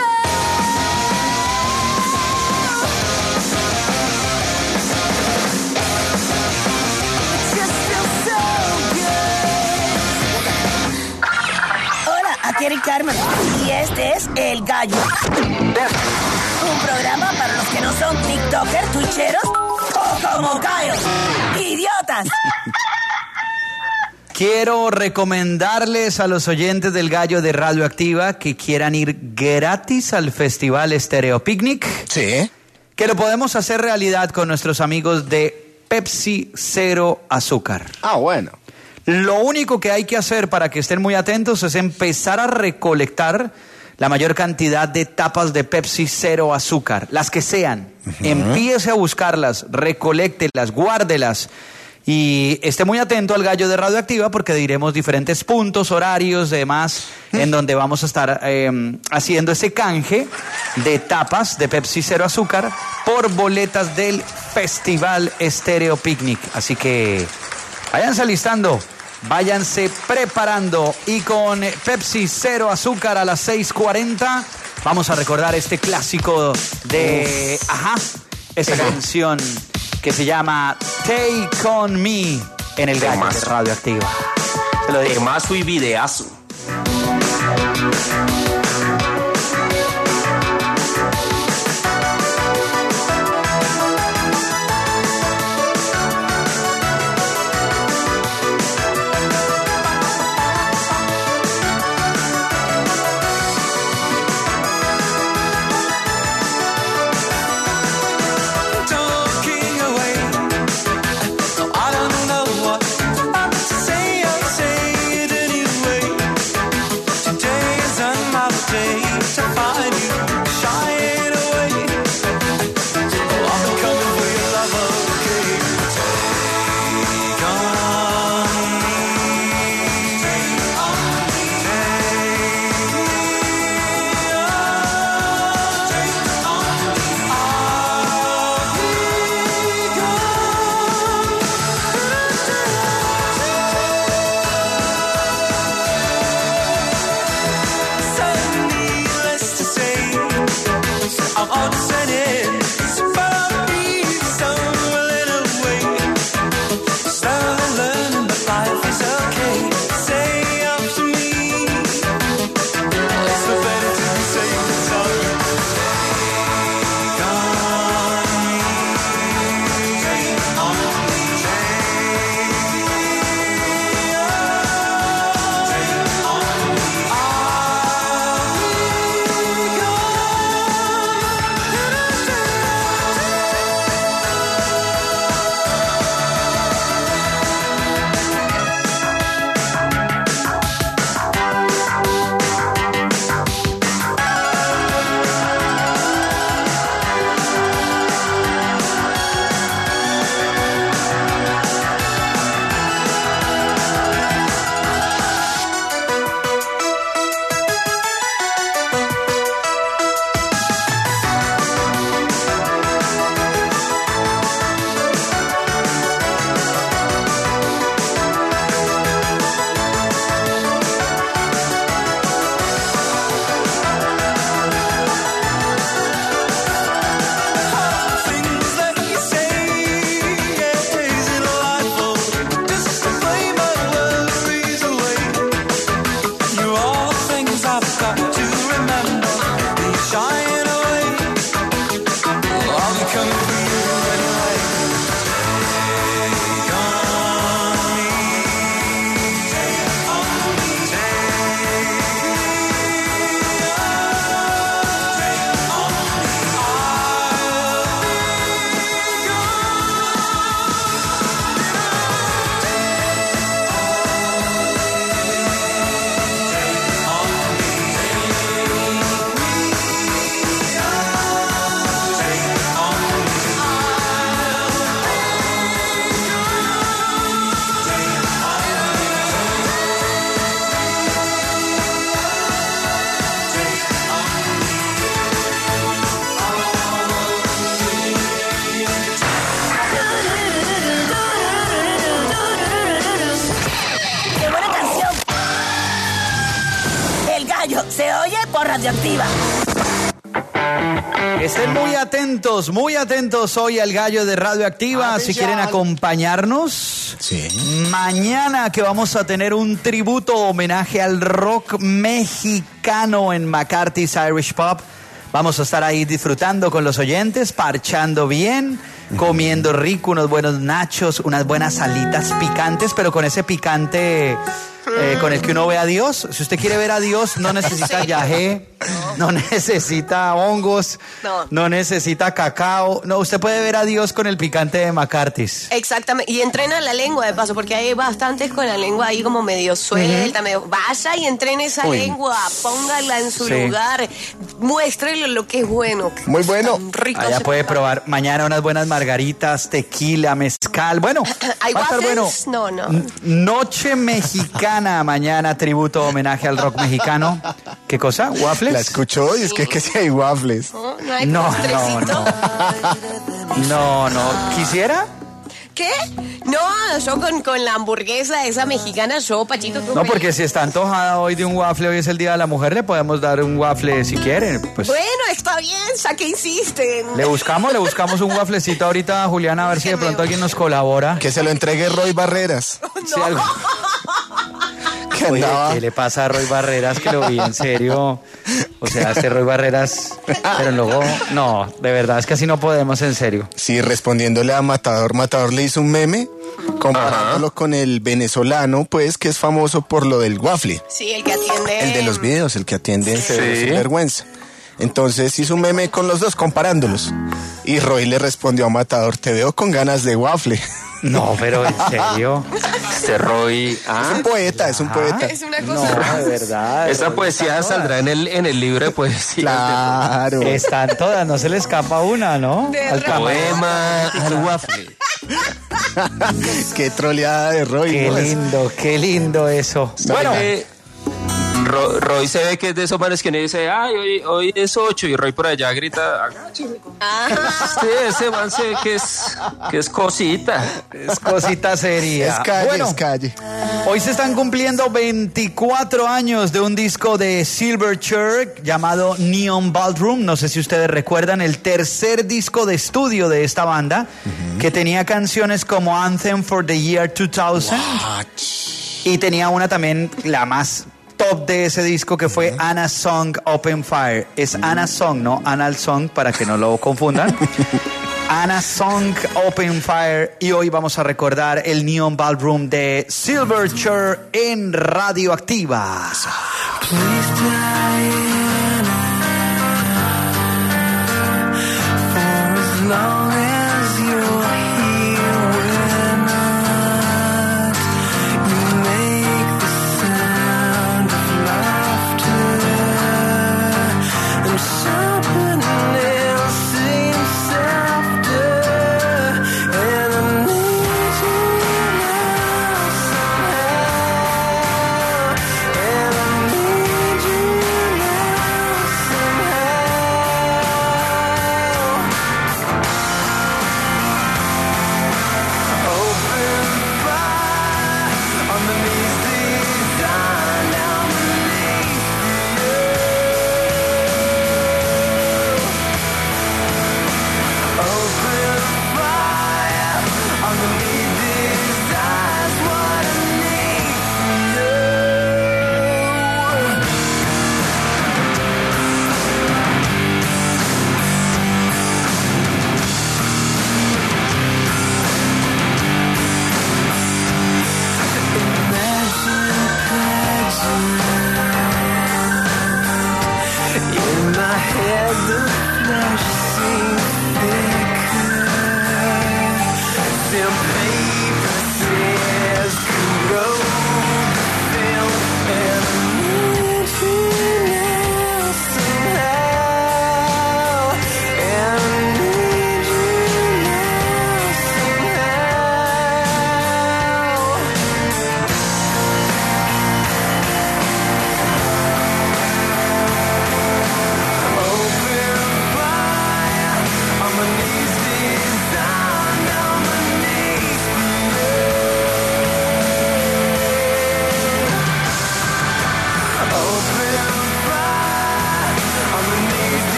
it just feels so good. Hola, aquí Eric Carmen. Y este es El Gallo. Un programa para los que no son tiktokers, twitcheros o como gallos. ¡Idiotas! Quiero recomendarles a los oyentes del Gallo de Radioactiva que quieran ir gratis al Festival Stereo Picnic. Sí. Que lo podemos hacer realidad con nuestros amigos de Pepsi Cero Azúcar. Ah, bueno. Lo único que hay que hacer para que estén muy atentos es empezar a recolectar la mayor cantidad de tapas de Pepsi Cero Azúcar, las que sean. Empiece a buscarlas, recoléctelas, guárdelas Y esté muy atento al Gallo de Radioactiva porque diremos diferentes puntos, horarios, demás, en donde vamos a estar haciendo ese canje de tapas de Pepsi Cero Azúcar por boletas del Festival Estéreo Picnic. Así que váyanse alistando, váyanse preparando. Y con Pepsi Cero Azúcar a las 6:40 vamos a recordar este clásico de Ajá, esa canción que se llama Take On Me en el Gallo de Radioactiva. Se lo digo. Temazo y videazo. Se oye por Radioactiva. Estén muy atentos hoy al Gallo de Radioactiva. Si quieren acompañarnos, sí. Mañana que vamos a tener un tributo homenaje al rock mexicano en McCarthy's Irish Pub. Vamos a estar ahí disfrutando con los oyentes, parchando bien, comiendo rico, unos buenos nachos, unas buenas alitas picantes, pero con ese picante con el que uno ve a Dios. Si usted quiere ver a Dios, no necesita yagé, no necesita hongos, no necesita cacao. No, usted puede ver a Dios con el picante de McCarthy's. Exactamente, y entrena la lengua de paso, porque hay bastantes con la lengua ahí como medio suelta, medio... Vaya y entrene esa lengua, póngala en su lugar, muéstrele lo que es bueno. Muy bueno. Rico. Allá puede probar mañana unas buenas margaritas, tequila, mezcal. Bueno, ¿hay va a estar bueno. No. Noche mexicana mañana, tributo, homenaje al rock mexicano. ¿Qué cosa? ¿Waffles? La escuchó y es que si hay waffles. No hay No. ¿Quisiera? ¿Qué? No, yo con la hamburguesa esa mexicana, yo, Pachito... No, porque si está antojada hoy de un waffle, hoy es el Día de la Mujer, le podemos dar un waffle si quieren. Pues Bueno, está bien, ya que insisten. le buscamos un wafflecito ahorita a Juliana a ver si de pronto alguien nos colabora. Que se lo entregue Roy Barreras. Si algo- Que Oye, andaba... ¿qué le pasa a Roy Barreras? Que lo vi en serio. O sea, este Roy Barreras... Pero luego... No, de verdad, es que así no podemos, en serio. Sí, respondiéndole a Matador. Matador le hizo un meme comparándolo con el venezolano, pues, que es famoso por lo del waffle. Sí, el que atiende... El de los videos, el que atiende en Feo Sin Vergüenza. Entonces hizo un meme con los dos, comparándolos. Y Roy le respondió a Matador, te veo con ganas de waffle. No, pero en serio. Este Roy. Es un poeta, es un poeta. Es una cosa... No, de verdad. Esta Roy, poesía están saldrá en el libro de poesía. Claro. todas. Están todas, no se le escapa una, ¿no? De Al Roy. Poema al waffle. Qué troleada de Roy. Qué lindo eso. Bueno, Roy se ve que es de esos manes que no dice, ay, hoy es 8, y Roy por allá grita, agácheme. Sí, ese man se ve que es cosita. Es cosita seria. Es calle, Bueno, es calle. hoy se están cumpliendo 24 años de un disco de Silverchair llamado Neon Ballroom. No sé si ustedes recuerdan, el tercer disco de estudio de esta banda, que tenía canciones como Anthem for the Year 2000. Y tenía una también, la más top de ese disco, que fue Anna Song Open Fire. Es Anna Song, no Anal Song, para que no lo confundan. Anna Song Open Fire. Y hoy vamos a recordar el Neon Ballroom de Silverchair en Radioactiva.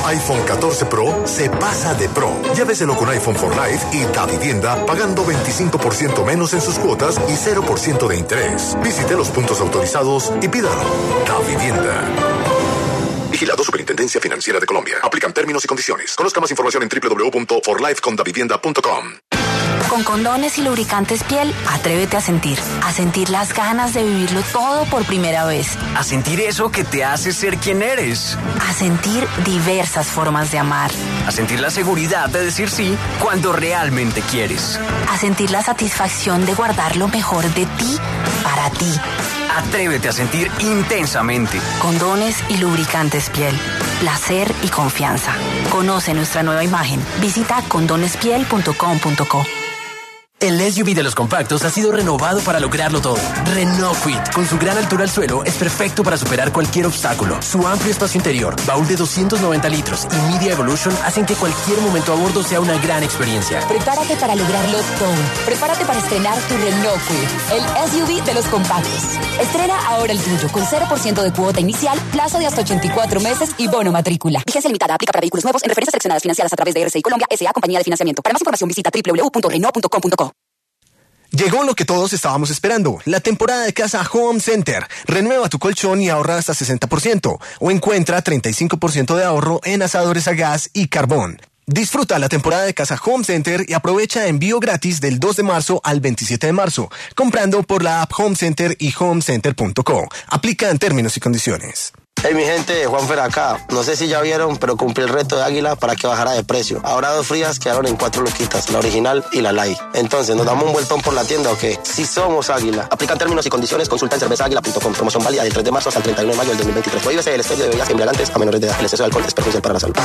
iPhone 14 Pro se pasa de pro. Lléveselo con iPhone for Life y Davivienda pagando 25% menos en sus cuotas y 0% de interés. Visite los puntos autorizados y pídalo. Davivienda. Vigilado Superintendencia Financiera de Colombia. Aplican términos y condiciones. Conozca más información en www.forlifecondavivienda.com. Con condones y lubricantes piel, atrévete a sentir las ganas de vivirlo todo por primera vez. A sentir eso que te hace ser quien eres. A sentir diversas formas de amar. A sentir la seguridad de decir sí cuando realmente quieres. A sentir la satisfacción de guardar lo mejor de ti para ti. Atrévete a sentir intensamente. Condones y lubricantes piel. Placer y confianza. Conoce nuestra nueva imagen. Visita condonespiel.com.co. El SUV de los compactos ha sido renovado para lograrlo todo. Renault Kwid, con su gran altura al suelo, es perfecto para superar cualquier obstáculo. Su amplio espacio interior, baúl de 290 litros y Media Evolution hacen que cualquier momento a bordo sea una gran experiencia. Prepárate para lograrlo todo. Prepárate para estrenar tu Renault Kwid, el SUV de los compactos. Estrena ahora el tuyo, con 0% de cuota inicial, plazo de hasta 84 meses y bono matrícula. Vigencia limitada, aplica para vehículos nuevos en referencias seleccionadas financiadas a través de RCI Colombia, S.A. Compañía de Financiamiento. Para más información visita www.renault.com.co. Llegó lo que todos estábamos esperando, la temporada de Casa Home Center. Renueva tu colchón y ahorra hasta 60%, o encuentra 35% de ahorro en asadores a gas y carbón. Disfruta la temporada de Casa Home Center y aprovecha envío gratis del 2 de marzo al 27 de marzo, comprando por la app Home Center y homecenter.co. Aplica en términos y condiciones. Hey mi gente, Juanfer acá. No sé si ya vieron, pero cumplí el reto de Águila para que bajara de precio. Ahora 2 frías quedaron en 4 luquitas, la original y la light. Entonces, ¿nos damos un vueltón por la tienda o qué? Si somos Águila. Aplican términos y condiciones, consulta en cervezaaguila.com. Promoción válida del 3 de marzo hasta el 31 de mayo del 2023. Prohíbese el exceso de bebidas embriagantes a menores de edad. El exceso de alcohol es perjudicial para la salud.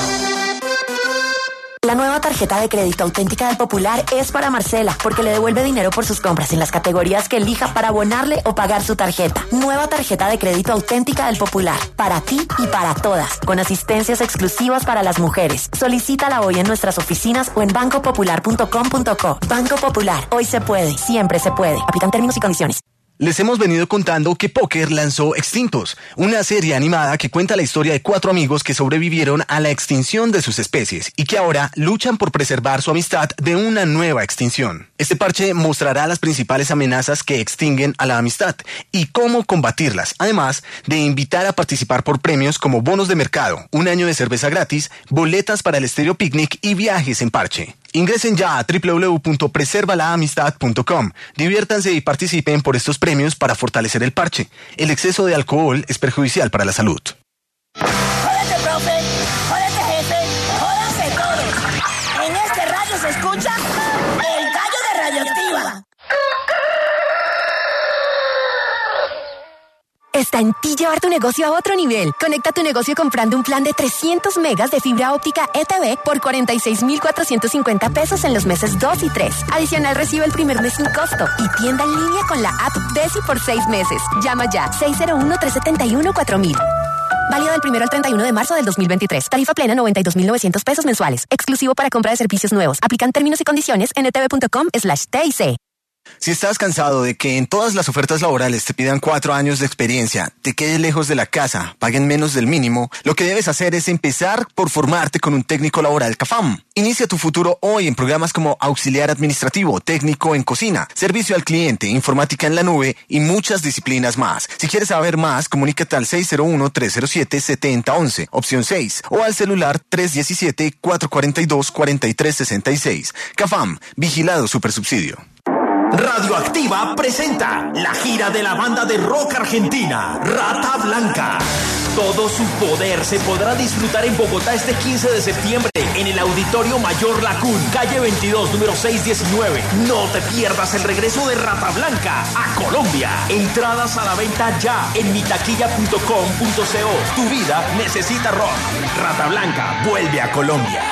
La nueva tarjeta de crédito auténtica del Popular es para Marcela, porque le devuelve dinero por sus compras en las categorías que elija para abonarle o pagar su tarjeta. Nueva tarjeta de crédito auténtica del Popular, para ti y para todas, con asistencias exclusivas para las mujeres. Solicítala hoy en nuestras oficinas o en bancopopular.com.co. Banco Popular, hoy se puede, siempre se puede. Aplican términos y condiciones. Les hemos venido contando que Póker lanzó Extintos, una serie animada que cuenta la historia de 4 amigos que sobrevivieron a la extinción de sus especies y que ahora luchan por preservar su amistad de una nueva extinción. Este parche mostrará las principales amenazas que extinguen a la amistad y cómo combatirlas, además de invitar a participar por premios como bonos de mercado, 1 año de cerveza gratis, boletas para el Estéreo Picnic y viajes en parche. Ingresen ya a www.preservalaamistad.com. Diviértanse y participen por estos premios para fortalecer el parche. El exceso de alcohol es perjudicial para la salud. ¡Jódete, profe! ¡Jódete, jefe! ¡Jódanse todos! En este radio se escucha el gallo de Radioactiva. Está en ti llevar tu negocio a otro nivel. Conecta tu negocio comprando un plan de 300 megas de fibra óptica ETV por 46,450 pesos en los meses 2 y 3. Adicional, recibe el primer mes sin costo y tienda en línea con la app Desi por 6 meses. Llama ya 601-371-4000. Válido del 1 al 31 de marzo del 2023. Tarifa plena 92,900 pesos mensuales. Exclusivo para compra de servicios nuevos. Aplican términos y condiciones en etv.com/TIC. Si estás cansado de que en todas las ofertas laborales te pidan 4 años de experiencia, te quedes lejos de la casa, paguen menos del mínimo, lo que debes hacer es empezar por formarte con un técnico laboral CAFAM. Inicia tu futuro hoy en programas como auxiliar administrativo, técnico en cocina, servicio al cliente, informática en la nube y muchas disciplinas más. Si quieres saber más, comunícate al 601-307-7011, opción 6, o al celular 317-442-4366. CAFAM, vigilado supersubsidio. Radioactiva presenta la gira de la banda de rock argentina, Rata Blanca. Todo su poder se podrá disfrutar en Bogotá este 15 de septiembre en el Auditorio Mayor Lacún, calle 22, número 619. No te pierdas el regreso de Rata Blanca a Colombia. Entradas a la venta ya en mitaquilla.com.co. Tu vida necesita rock. Rata Blanca vuelve a Colombia.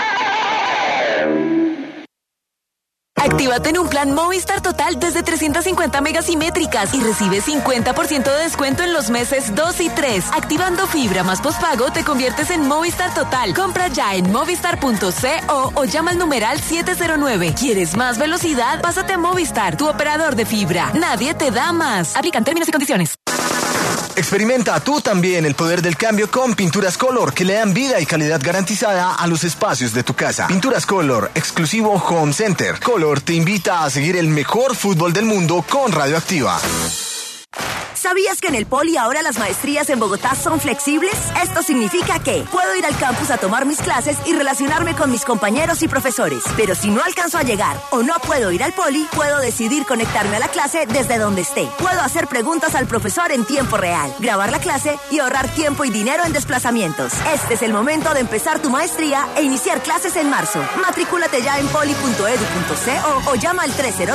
Actívate en un plan Movistar Total desde 350 megasimétricas y recibe 50% de descuento en los meses 2 y 3. Activando fibra más pospago te conviertes en Movistar Total. Compra ya en movistar.co o llama al numeral 709. ¿Quieres más velocidad? Pásate a Movistar, tu operador de fibra. Nadie te da más. Aplican términos y condiciones. Experimenta tú también el poder del cambio con Pinturas Color, que le dan vida y calidad garantizada a los espacios de tu casa. Pinturas Color, exclusivo Home Center. Color te invita a seguir el mejor fútbol del mundo con Radioactiva. ¿Sabías que en el Poli ahora las maestrías en Bogotá son flexibles? Esto significa que puedo ir al campus a tomar mis clases y relacionarme con mis compañeros y profesores. Pero si no alcanzo a llegar o no puedo ir al Poli, puedo decidir conectarme a la clase desde donde esté. Puedo hacer preguntas al profesor en tiempo real, grabar la clase y ahorrar tiempo y dinero en desplazamientos. Este es el momento de empezar tu maestría e iniciar clases en marzo. Matricúlate ya en poli.edu.co o llama al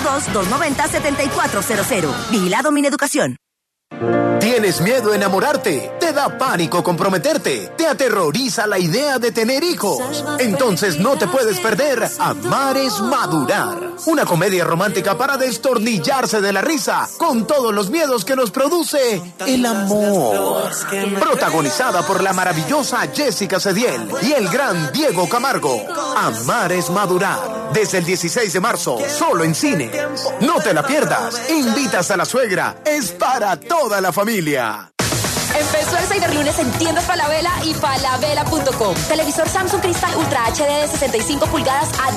302-290-7400. Vigilado Mineducación. ¿Tienes miedo a enamorarte? ¿Te da pánico comprometerte? ¿Te aterroriza la idea de tener hijos? Entonces no te puedes perder Amar es Madurar. Una comedia romántica para destornillarse de la risa con todos los miedos que nos produce el amor. Protagonizada por la maravillosa Jessica Cediel y el gran Diego Camargo. Amar es Madurar. Desde el 16 de marzo, solo en cine. No te la pierdas. Invitas a la suegra. Es para toda la familia. Empezó el Cyberlunes en tiendas Falabella y falabella.com. Televisor Samsung Crystal Ultra HD de 65 pulgadas a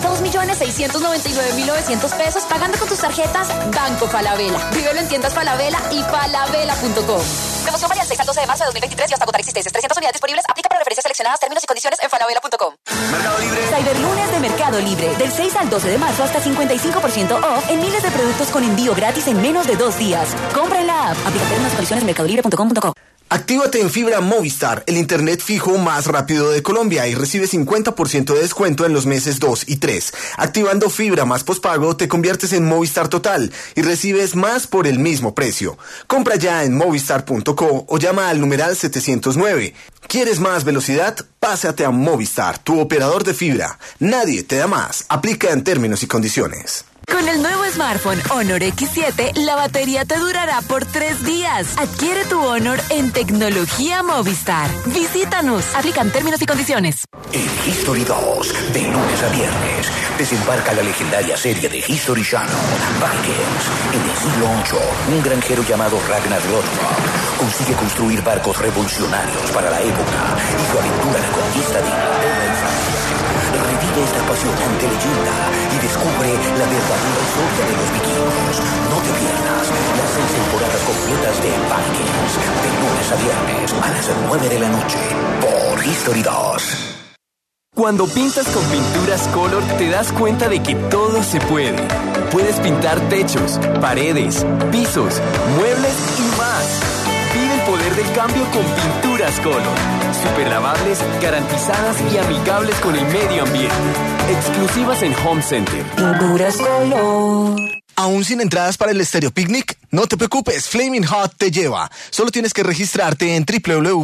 2.699.900 pesos pagando con tus tarjetas Banco Falabella. Vívelo en tiendas Falabella y falabella.com. Promoción válida del 6 al 12 de marzo de 2023 y hasta agotar existencias. 300 unidades disponibles. Aplica para referencias seleccionadas. Términos y condiciones en falabella.com. Mercado Libre. Cyberlunes de Mercado Libre. Del 6 al 12 de marzo hasta 55% off en miles de productos con envío gratis en menos de 2 días. Compra en la app. Aplica términos y condiciones en mercadolibre.com.co. Actívate en Fibra Movistar, el internet fijo más rápido de Colombia, y recibe 50% de descuento en los meses 2 y 3. Activando Fibra más pospago, te conviertes en Movistar Total y recibes más por el mismo precio. Compra ya en movistar.co o llama al numeral 709. ¿Quieres más velocidad? Pásate a Movistar, tu operador de fibra. Nadie te da más. Aplica en términos y condiciones. Con el nuevo smartphone Honor X7, la batería te durará por 3 días. Adquiere tu Honor en Tecnología Movistar. Visítanos. Aplican términos y condiciones. En History 2, de lunes a viernes, desembarca la legendaria serie de History Channel, Vikings. En el siglo VIII, un granjero llamado Ragnar Lothbrok consigue construir barcos revolucionarios para la época y su aventura en la conquista de Inglaterra y Francia. Revive esta apasionante leyenda y descubre la verdadera historia de los vikingos. No te pierdas las 6 temporadas completas de Vikings, de lunes a viernes a las 9 de la noche por History 2. Cuando pintas con Pinturas Color te das cuenta de que todo se puede. Puedes pintar techos, paredes, pisos, muebles y más. Vive el poder del cambio con Pinturas Color. Super lavables, garantizadas y amigables con el medio ambiente. Exclusivas en Home Center. Pinturas Color. ¿Aún sin entradas para el Estéreo Picnic? No te preocupes, Flaming Hot te lleva. Solo tienes que registrarte en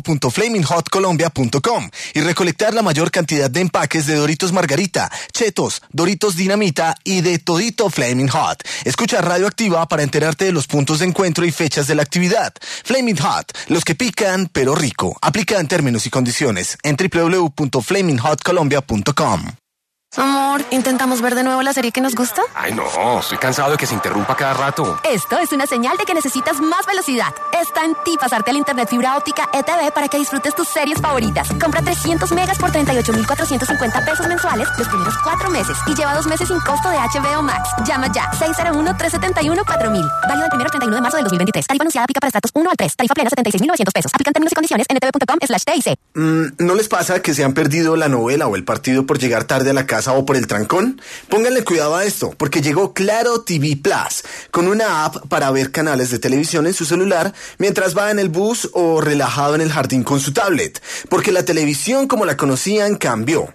www.flaminghotcolombia.com y recolectar la mayor cantidad de empaques de Doritos Margarita, Chetos, Doritos Dinamita y de todito Flaming Hot. Escucha Radioactiva para enterarte de los puntos de encuentro y fechas de la actividad. Flaming Hot, los que pican pero rico. Aplica en términos y condiciones en www.flaminghotcolombia.com. Amor, ¿intentamos ver de nuevo la serie que nos gusta? Ay, no, estoy cansado de que se interrumpa cada rato. Esto es una señal de que necesitas más velocidad. Está en ti pasarte al internet fibra óptica ETV para que disfrutes tus series favoritas. Compra 300 megas por 38.450 pesos mensuales los primeros 4 meses y lleva 2 meses sin costo de HBO Max. Llama ya, 601-371-4000. Válido el 1 al 31 de marzo del 2023. Tarifa anunciada aplica para estratos 1 al 3. Tarifa plena 76.900 pesos. Aplican términos y condiciones en etv.com/TIC. ¿No les pasa que se han perdido la novela o el partido por llegar tarde a la casa o por el trancón? Pónganle cuidado a esto, porque llegó Claro TV Plus, con una app para ver canales de televisión en su celular mientras va en el bus o relajado en el jardín con su tablet, porque la televisión como la conocían cambió.